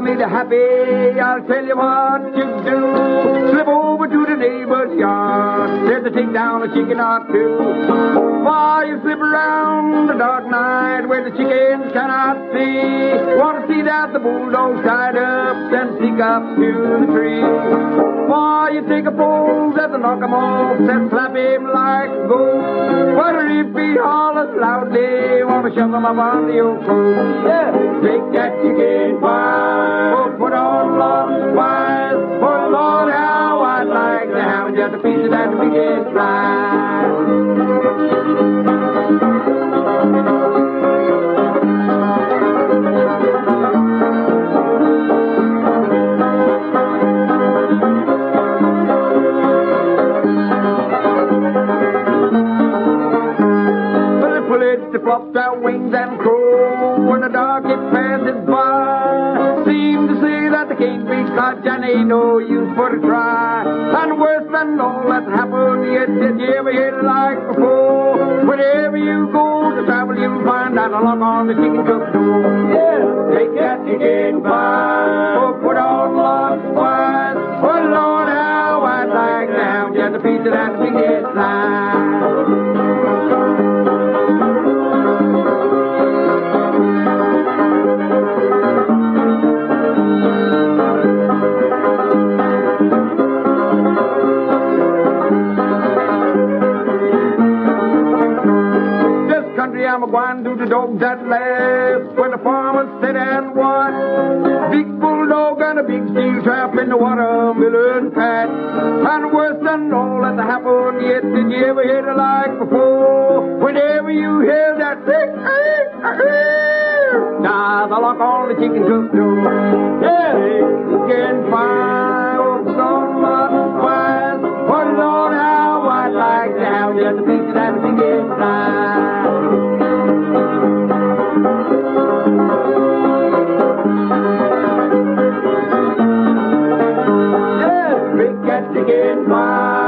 me the happy, I'll tell you what you do. Slip over to the neighbor's yard, there's a take down a chicken or two. While you slip around the dark night where the chickens cannot see, want to see that the bulldog's tied up, then sneak up to the tree. While you take a pose at the knock 'em off, then slap him like a ghost. Whether if he hollers loudly, want to shove him up on the old coast. Yeah. Take that chicken pie, oh, put on long spice. Oh, Lord, how I'd like to have just a piece of that weekend fly. They flop their wings and crow when the dark it passes by. Seem to say that they can't be caught and ain't no use for to try. And worse than all that's happened yet, did you ever hear it like before? Wherever you go to travel, you'll find out a lock on the chicken coop door. Yeah, take that chicken pie, oh, put on lots of wine. Oh, Lord, how I'd like to have just a piece of that chicken pie. I'm a-gwine to the dogs that laugh when the farmers sit and watch. Big bulldog and a big steel trap in the watermelon patch. And worse than all that's happened yet, did you ever hear the like before? Whenever you hear that big now the lock on the chicken coop door. Yeah, chicken pie, oh, so much fine. Oh, Lord, how I'd like to have just a piece of that chicken pie. Chicken pie.